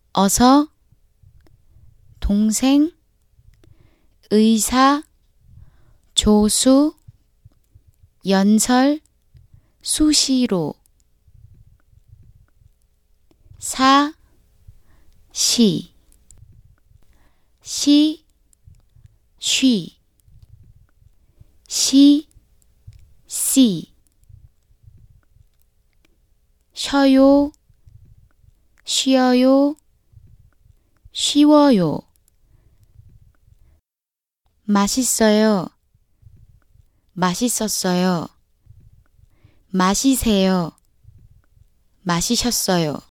어서, 동생, 의사, 조수, 연설, 수시로. 사, 시, 시, 쉬, 시, 시, 쉬어요, 쉬어요, 쉬워요. 맛있어요, 맛있었어요, 마시세요, 마시셨어요.